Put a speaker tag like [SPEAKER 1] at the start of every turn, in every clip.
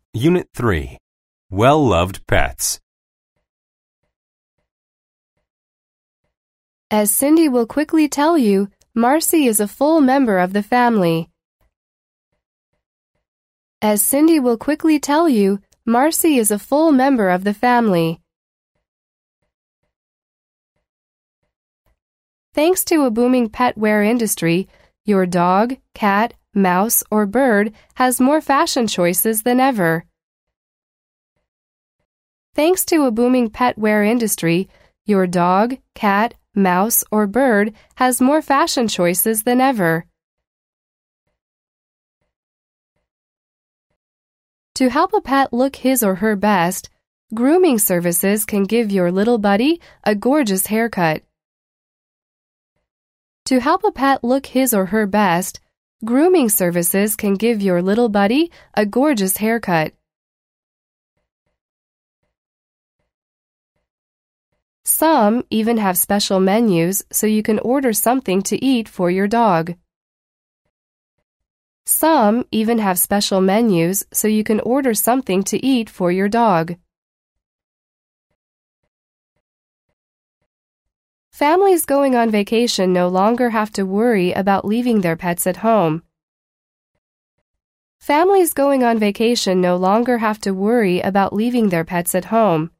[SPEAKER 1] Unit 3. Well-loved pets.
[SPEAKER 2] As Cindy will quickly tell you, Marcy is a full member of the family. As Cindy will quickly tell you, Marcy is a full member of the family. Thanks to a booming pet wear industry, your dog, cat, mouse, or bird has more fashion choices than ever. Thanks to a booming pet wear industry, your dog, cat, mouse, or bird has more fashion choices than ever. To help a pet look his or her best, grooming services can give your little buddy a gorgeous haircut. To help a pet look his or her best, grooming services can give your little buddy a gorgeous haircut. Some even have special menus so you can order something to eat for your dog. Some even have special menus so you can order something to eat for your dog. Families going on vacation no longer have to worry about leaving their pets at home. Families going on vacation no longer have to worry about leaving their pets at home.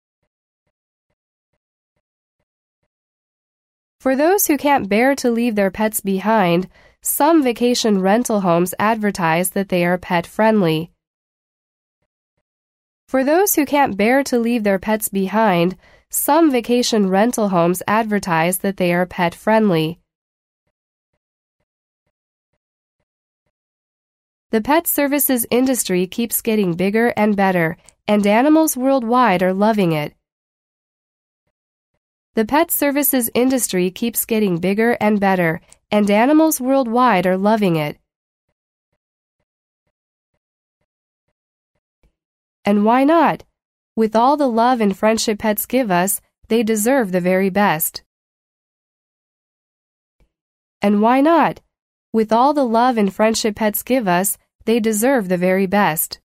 [SPEAKER 2] For those who can't bear to leave their pets behind, some vacation rental homes advertise that they are pet-friendly. For those who can't bear to leave their pets behind, some vacation rental homes advertise that they are pet-friendly. The pet services industry keeps getting bigger and better, and animals worldwide are loving it. The pet services industry keeps getting bigger and better, and animals worldwide are loving it. And why not? With all the love and friendship pets give us, they deserve the very best. And why not? With all the love and friendship pets give us, they deserve the very best.